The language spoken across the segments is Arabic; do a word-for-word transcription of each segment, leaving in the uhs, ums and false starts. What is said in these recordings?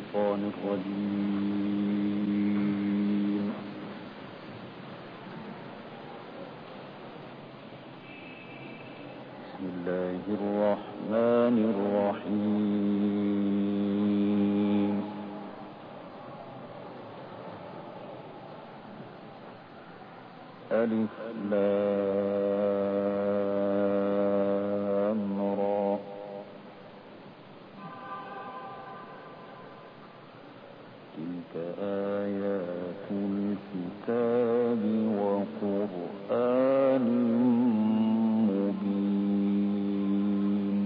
الشيطان الرجيم. بسم الله الرحمن الرحيم. ألف لام را. تلك آيات الكتاب وقرآن مبين.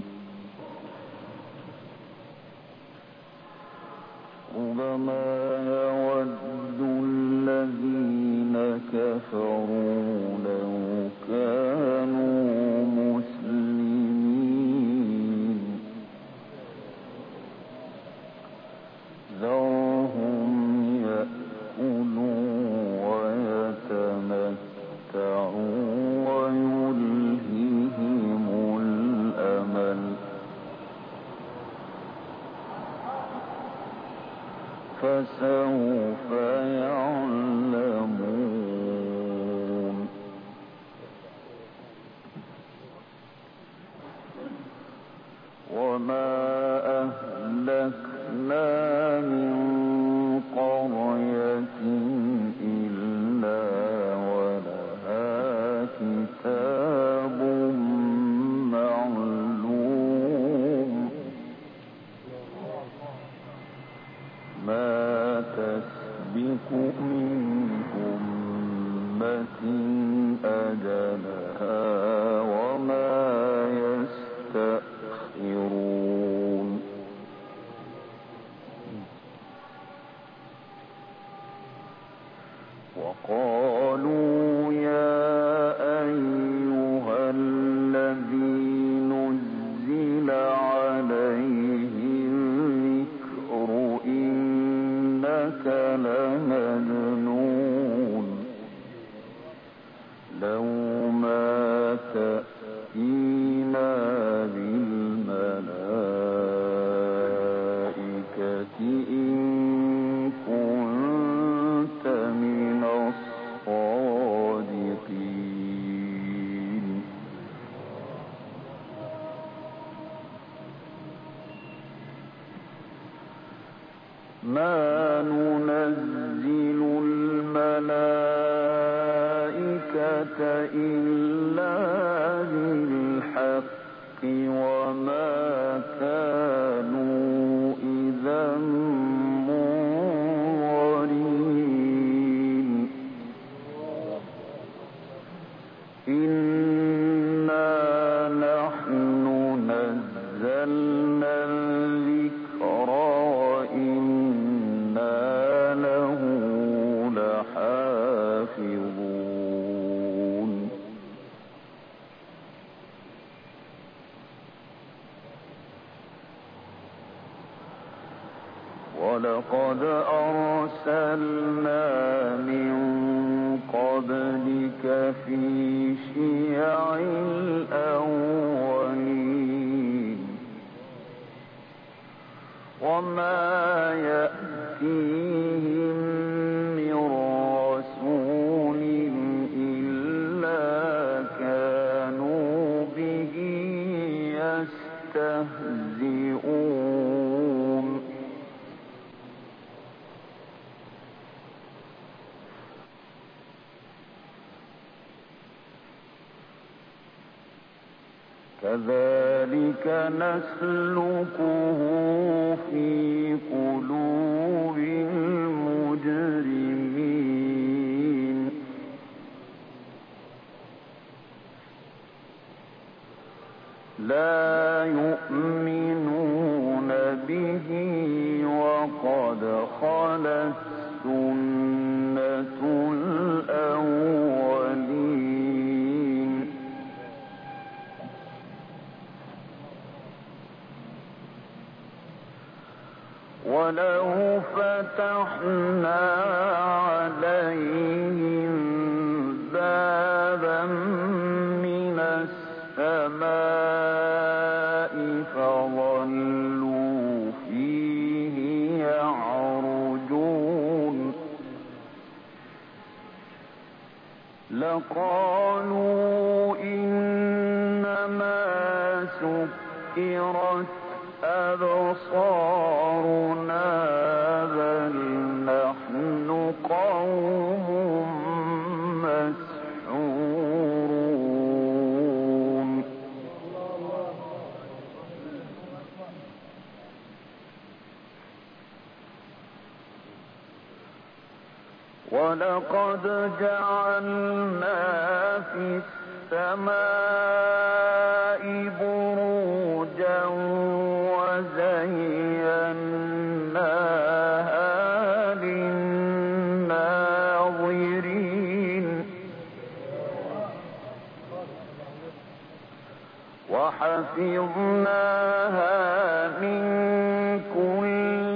ربما يود الذين كفروا لو كانوا مسلمين. ذرهم يأكلوا ويتمتعوا ويلههم الأمل، فسوف يعلمون. وما أهلكنا من قرية إلا ولها كتاب معلوم، ما تسبق من أمة أجلها وما يستأخرون. وقالوا يا أيها الذي نزل عليه الذكر إنك لمجنون، لو ما تأتينا بالملائكة إن كنت من الصادقين. ما ننزل الملائكة إلا بالحق وما كانوا إذا منظرين. إنا نحن نزلنا الذكر وإنا له لحافظون. ولقد أرسلنا من قبلك في شيع الأولين، وما يأتيهم من رسول إلا كانوا به يستهزئون. كذلك نسلكه في قلوب المجرمين. لا يؤمنون به وقد خلت سنة الأولين. ولو فتحنا عليهم بابا من السماء فظلوا فيه يعرجون فقالوا إنما سكرت أبصارنا بل نحن قوم مسحورون. ولقد جعلنا في السماء بروجا وزيناها للناظرين وحفظناها من كل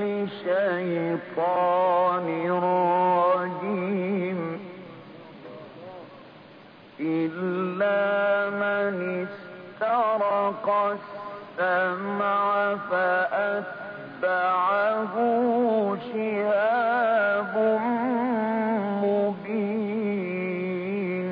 شيطان رجيم إلا من استرق السمع فأتبعه شهاب مبين.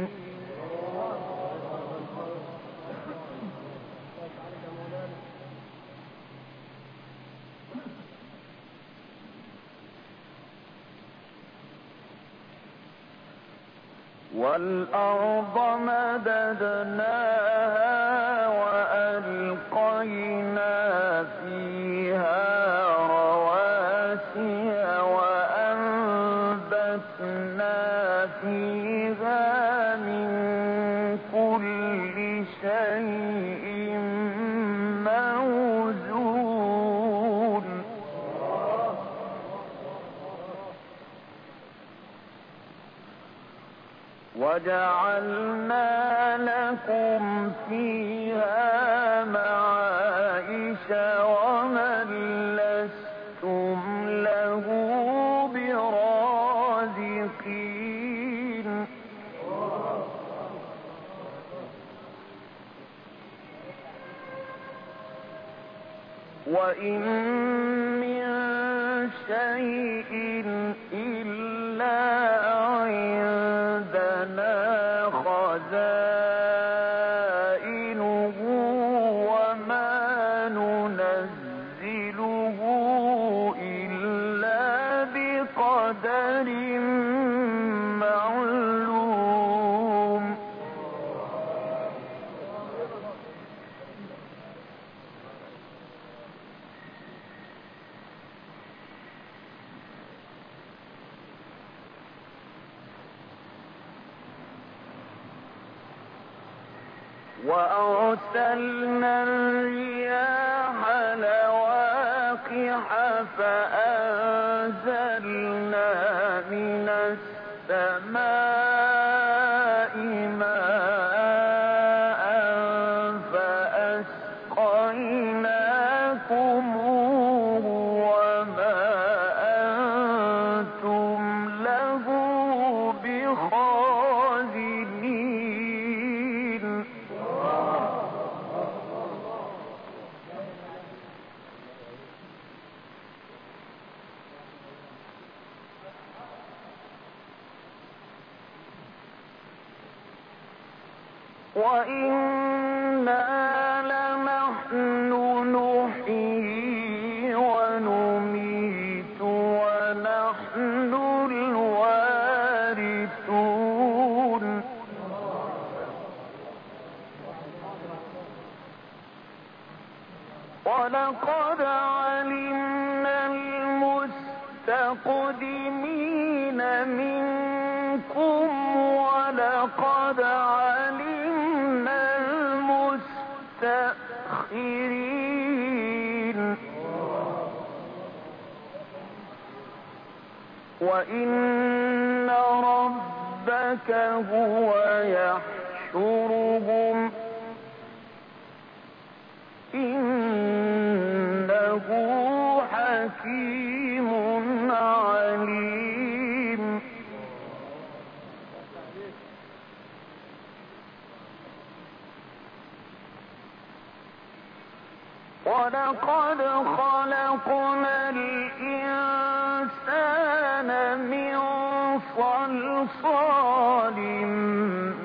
والأرض مددناها وألقينا فيها رواسي وأنبتنا فيها من كل شيء موزون. وجعلنا لكم فيها معايش ومن لستم له برازقين. وإن من شيء إلا عندنا خزائنه وما ننزله إلا بقدر معلوم. وأرسلنا الرياح لواقح فأنزلنا من السماء ماء فأسقيناكموه وما أنتم له بخازنين. وإنا لنحن نحيي ونميت ونحن الوارثون. ولقد علمنا المستقدمين منكم ولقد علمنا المستأخرين. وإن ربك هو يحشرهم إنه حكيم عليم. ولقد خلقنا الإنسان من صلصال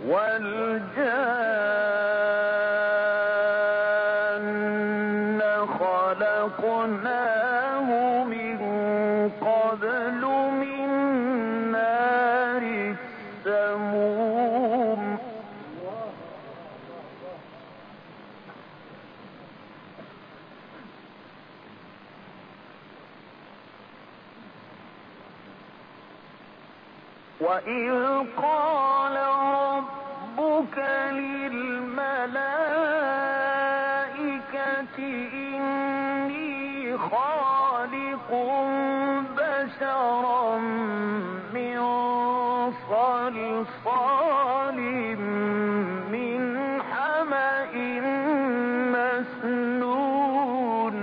والجان خلقناه من قبل من نار السموم وإذ قال ربك للملائكة إني خالق بشرا من صلصال من حمأ مسنون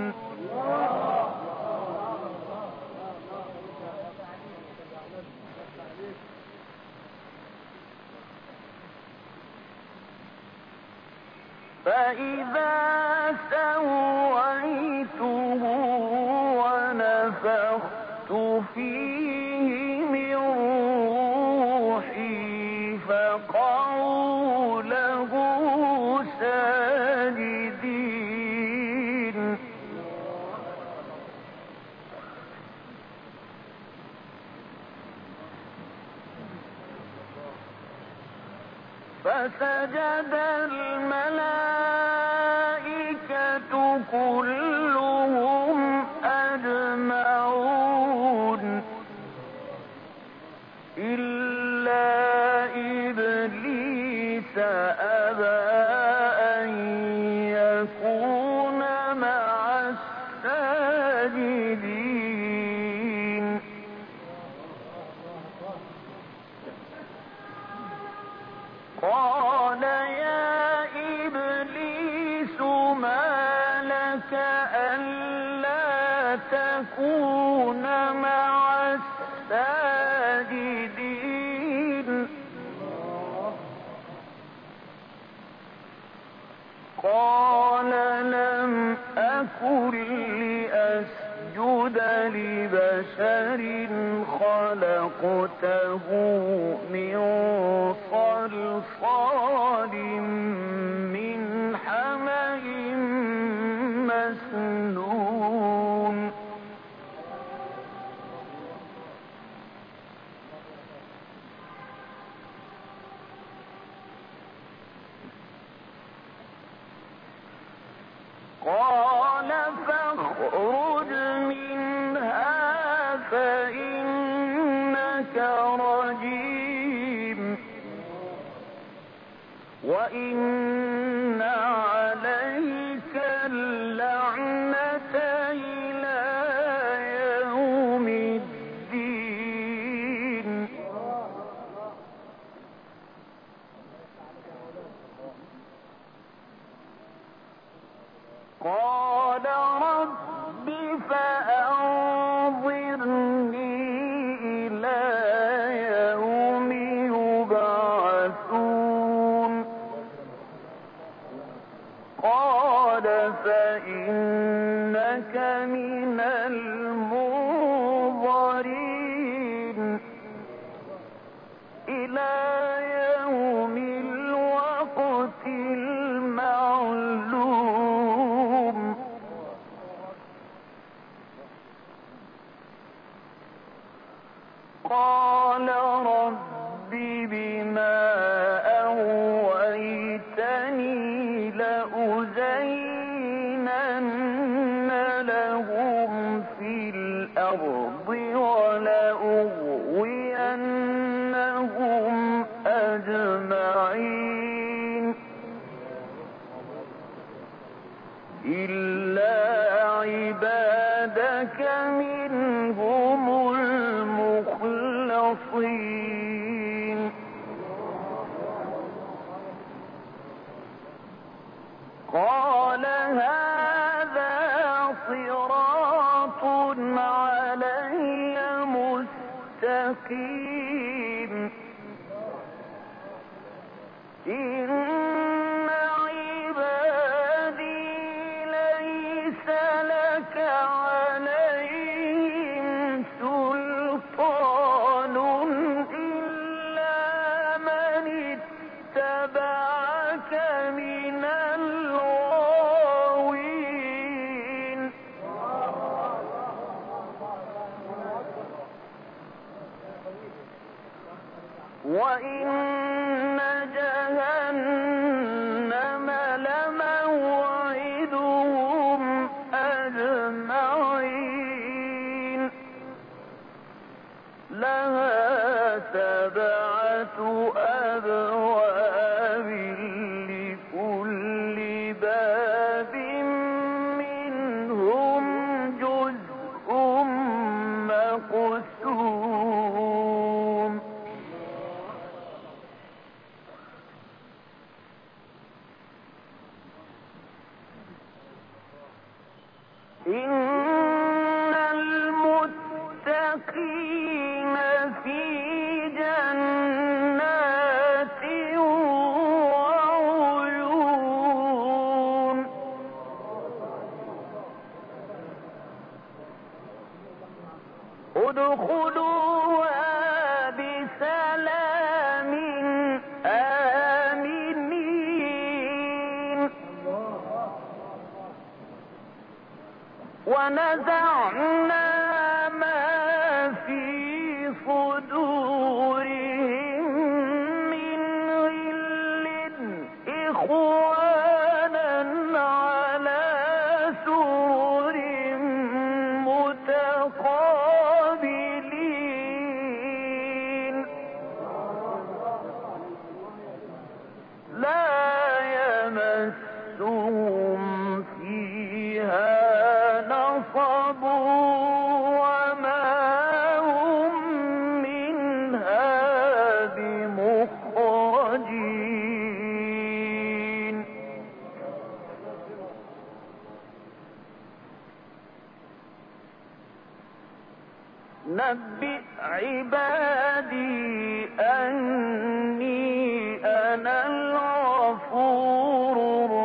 فإذا سويته ونفخت فيه من روحي فقعوا له ساجدين فسجد الملائكة كلهم أجمعون إلا إبليس أبى أن يكون مع الساجدين قال يا إبليس ما لك ألا تكون مع الساجدين قال لم أكن لأسجد لبشر خلقته من صلصال من حمأ مسنون قال فاخرج منها فإنك رجيم وإن عليك اللعنة إلى يوم الدين قال رب فأنظرني إلى يوم يبعثون قال فإنك من المنظرين إلى يوم الوقت المعلوم قال رب بما أغويتني لأزينن لهم في الأرض ولأغوينهم أجمعين إلا عبادك منهم المخلصين قال هذا صراط علي مستقيم إن عبادي ليس لك عليهم سلطان إلا من اتبعك وإن جهنم لموعدهم أجمعين لها سبعة أبواب لكل باب منهم جزء مقسوم إن المتقين في جنات وعيون ادخلوها بسلام آمنين ونزعنا ما في صدورهم من غل إخوانا على سرر متقابلين لا يمسهم فيها نصب وما هم منها بمخرجين نبئ عبادي أني أنا الغفور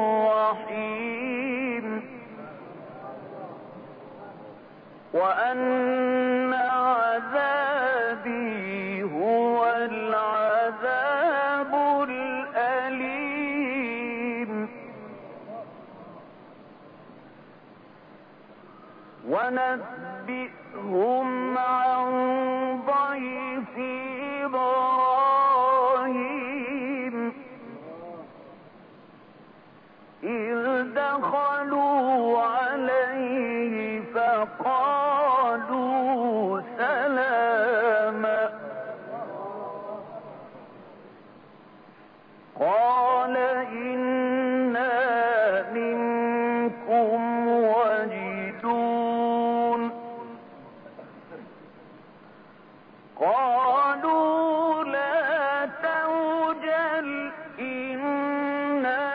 الرحيم وأن عذابي هو العذاب الأليم ونبئهم عن ضيف إبراهيم إذ دخلوا عليه فقالوا سلاما قال إنا منكم وجدون قالوا لا توجل إنا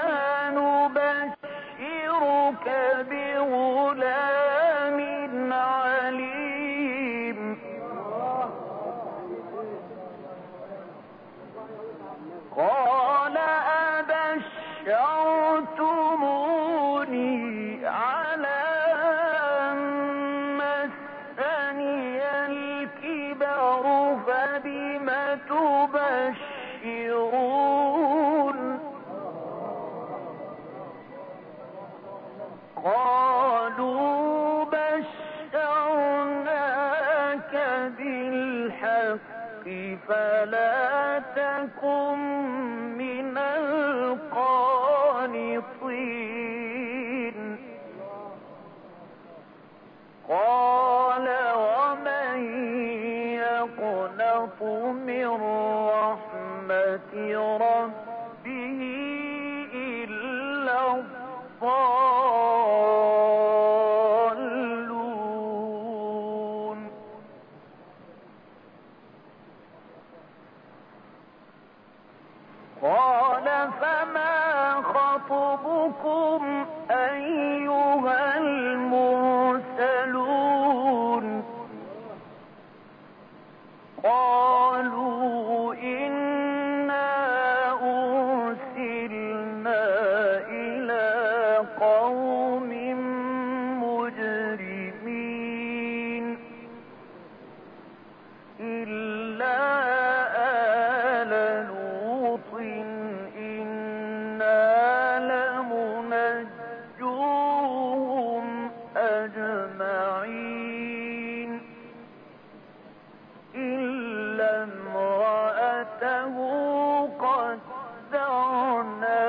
نبشرك بغلام عليم قال أبشرتموني على أن مسني الكبر فبم تبشرون قالوا بشرناك بالحق فلا تكن من القانطين قال ومن يقنط من رحمة ربه إلا الضالون قال فما خطبكم أيها المرسلون قالوا إنا أرسلنا إلى قوم مجرمين إلا آل لوط إنا لمنجون قدرنا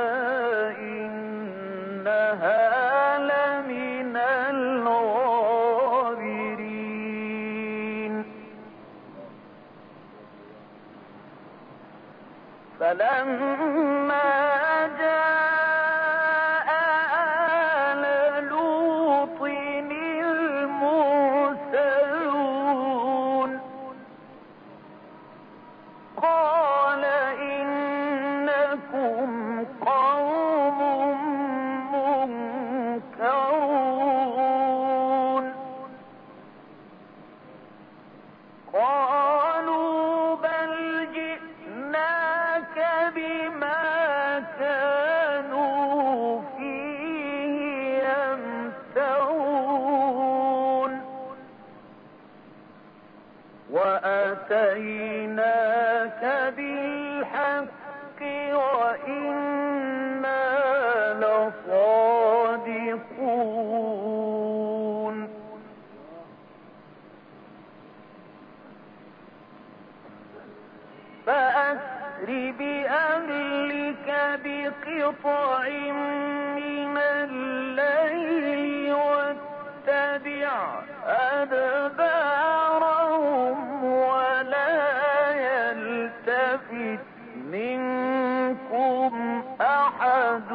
إنها لمن الغابرين فلما جاء آل لوط المرسلون قال إنكم قوم منكرون قالوا بل جئناك بما كانوا فيه يمترون وأتيناك بالحق وإنا لصادقون فأسر بأهلك بقطع من الليل واتبع أدبارهم ولا يلتفت منكم أحد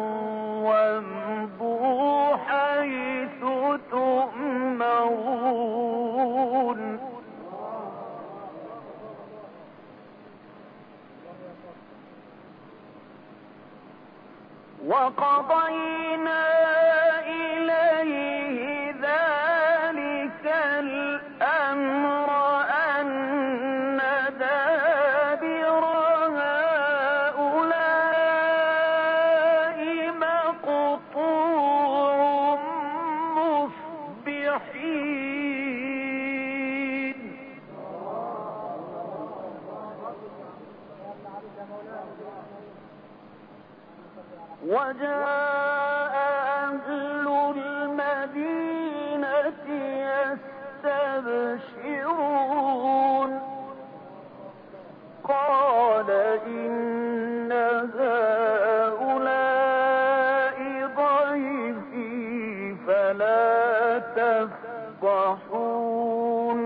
وامضوا حيث تؤمرون وقضينا إليه ذلك الأمر أن دابر هؤلاء مقطوع مصبحين وجاء أهل المدينة يستبشرون قال إن هؤلاء ضيفي فلا تفضحون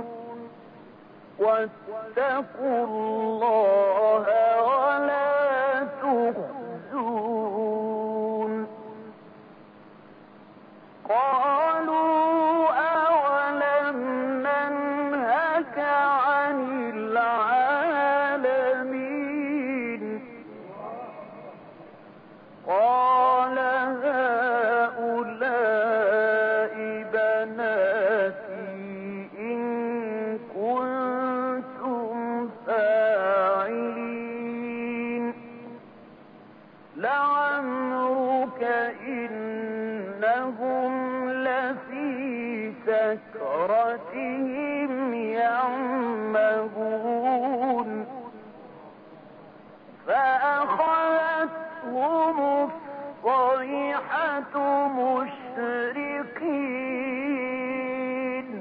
واتقوا الله ولا تخزون قالوا أولم ننهك عن العالمين قال هؤلاء بناتي إن كنتم فاعلين لعمرك إنهم لفي سكرتهم يعمهون فأخذتهم الصيحة مشرقين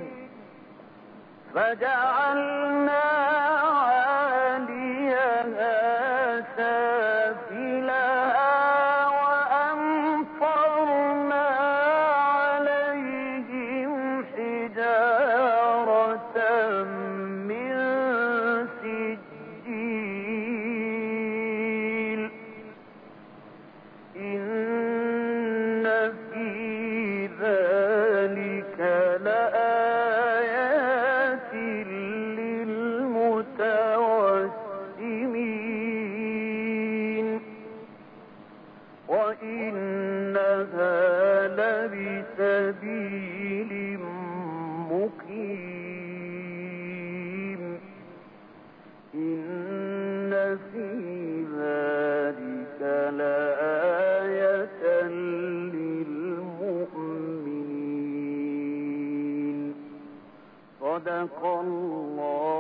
فجعلنا عاليها سافلها وأمطرنا عليهم حجارة من سجيل إن في ذلك لآيات للمتوسمين وإنها لبسبيل مقيم إن في ذلك لآية للمؤمنين صدق الله